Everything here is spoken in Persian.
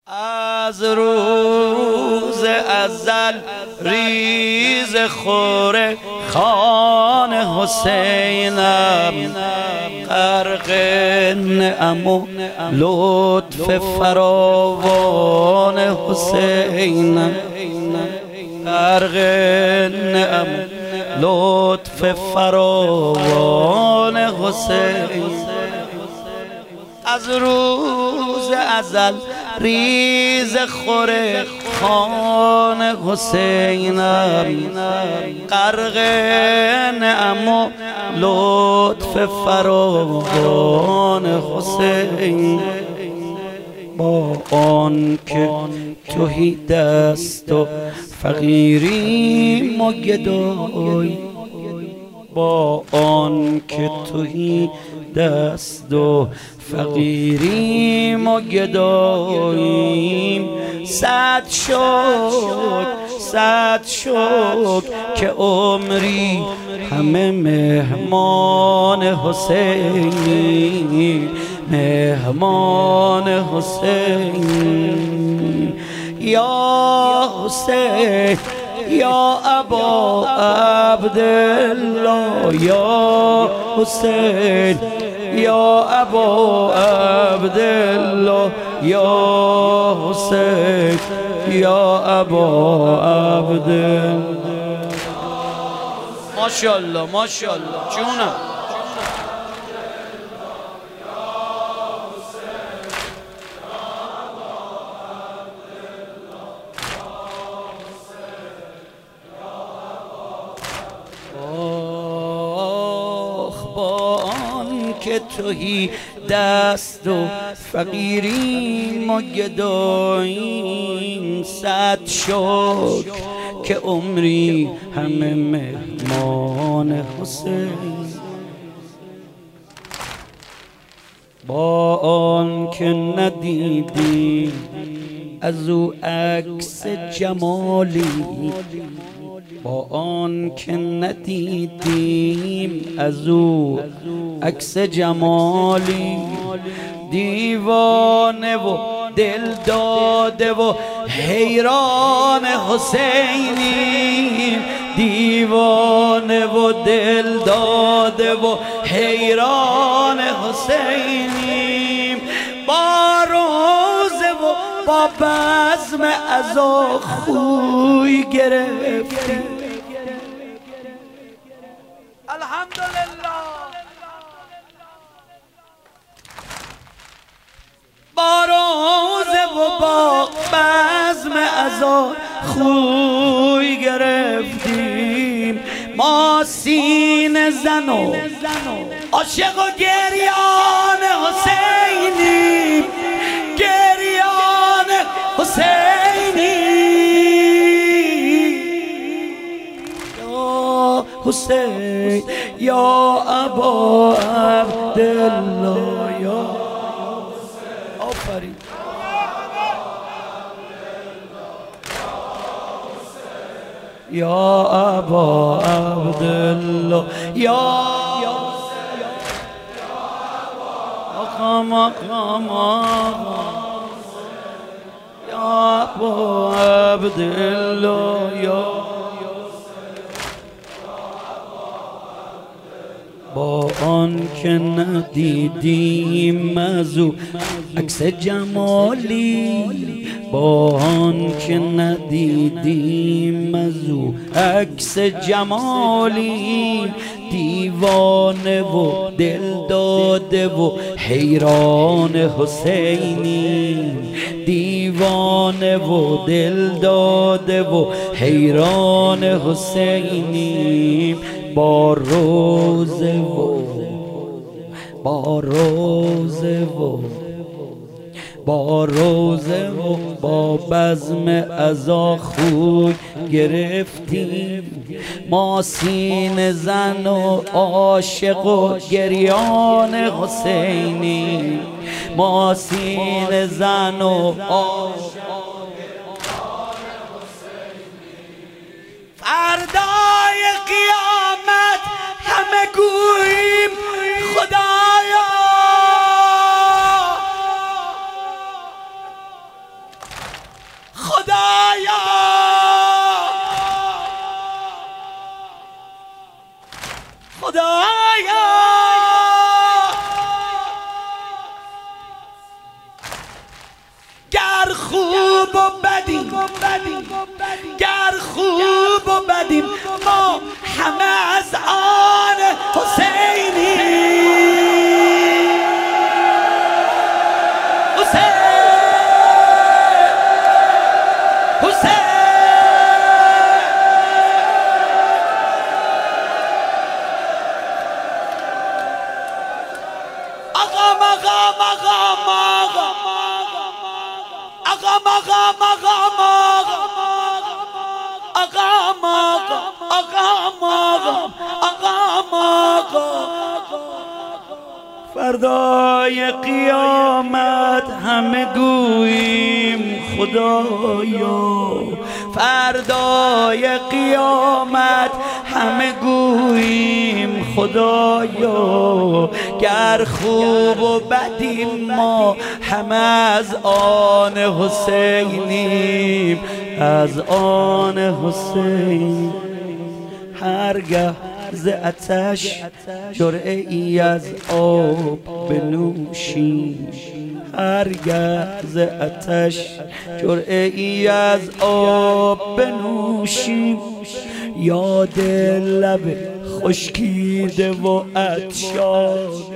از روز ازل ریز خور خان حسینم، غرق نعم و لطف فراوان حسینم، غرق نعم لطف فراوان حسین. از روز ازل ریز خور خان حسینم، غرق نعم و لطف فراوان حسین. با آن که تهی دست و فقیریم و گدایی، با آن که تهی دست و فقیریم و گداییم، صد شکر که عمری همه مهمان حسینی، مهمان حسین. یا حسین یا ابا عبدالله، یا حسین یا ابا عبدالله، یا حسین یا ابا عبدالله. ماشاءالله ماشاءالله جونم. که تهی دست و فقیریم و گداییم، صد شکر که عمری همه مهمان حسین. با آن که ندیدیم از او عکس جمالی، با آن که ندیدیم از او عکس جمالی، دیوانه و دل داده و حیران حسینیم، دیوانه و دل داده و حیران حسینیم. با روزه و با بزم عزا خوی گرفتیم. الحمدلله. با روزه و با بزم عزا خوی گرفتیم. ما سینه زن و عاشق و گریان حسینیم، گریان حسینیم. یا حسین یا ابا عبدالله، یا آفرین. یا ابا عبدالله، یا یا ابا عبدالله، یا با آن که ندیدیم از او عکس جمالی، با آن که ندیدیم از او عکس جمالی، دیوانه و دل داده و حیران حسینی، دیوانه و دل داده و حیران حسینی. با روزه و با روزه و با روزه و با بزم عزا خوی گرفتیم. ما سینه زن و عاشق و گریان حسینی، ما سینه زن و عاشق و گریان حسینی. فردای قیامت همه گوییم خدایا گر خوب و بدیم گر خوب و بدیم ما همه از آن حسینی فردای قیامت همه گوییم خدایا فردای قیامت همه گوییم خدایا گر خوب و بدیم ما همه از آن حسینیم از آن حسین هرگه ز آتش جرعه ای از آب بنوشیم هرگه ز آتش جرعه ای از آب بنوشیم یاد لب خشکیده و عطشان